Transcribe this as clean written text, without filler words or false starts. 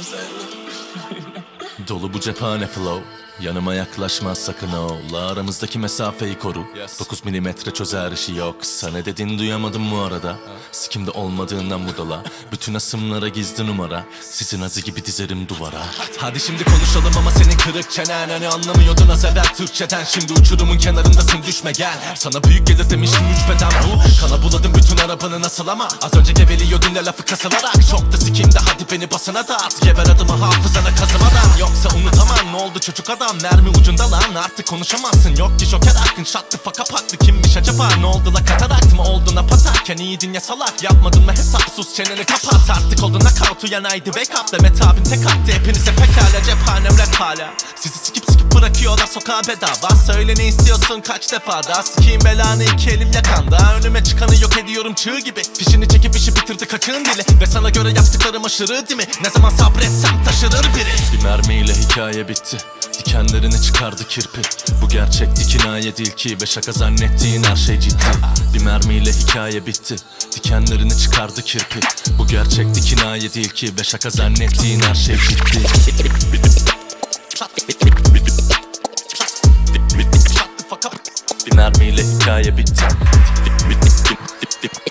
Dolu bu cephane flow, yanıma yaklaşma sakın ola. Aramızdaki mesafeyi koru, 9 milimetre çözer işi yoksa. Ne dedin duyamadım bu arada. Sikimde olmadığından budala. Bütün asımlara gizli numara. Sizin azı gibi dizerim duvara. Hadi şimdi konuşalım ama senin kırık çenen. Hani anlamıyordun az evvel Türkçeden. Şimdi uçurumun kenarındasın, düşme gel. Sana büyük gelir demiştim 3 beden bu. Kana buladım bütün arabanı nasıl ama az önce geveliyordun ya lafı kasılarak. Çok da sikimde hadi beni basına da at. Geber adımı hafızana kazımadan. Yoksa unutamam ne oldu çocuk adam. Mermi ucunda lan artık konuşamazsın. Yok ki joker hakkın şattı faka patlı. Kimmiş acaba ne oldu la katarakt mı olduğuna patarken iyiydin ya salak. Yapmadın mı hesap sus çeneni kapat. Artık oldu knockout uyanaydı wake up. Demet abin tek attı hepinize pekala. Cephanem rap hala. Sizi sikip bırakıyorlar sokağa bedava. Söyle ne istiyorsun kaç defa daha. Sikiyim belanı iki elim yakanda. Önüme çıkanı yok ediyorum çığ gibi. Fişini çekip işi bitirdi kaçığın dili. Ve sana göre yaptıklarım aşırı değil mi? Ne zaman sabretsem taşırır biri. Bir mermiyle hikaye bitti. Dikenlerini çıkardı kirpi. Bu gerçekti kinaye değil ki. Ve şaka zannettiğin her şey ciddi. Bir mermiyle hikaye bitti. Dikenlerini çıkardı kirpi. Bu gerçekti kinaye değil ki. Ve şaka zannettiğin her şey ciddi. Bir mermiyle hikaye bitti.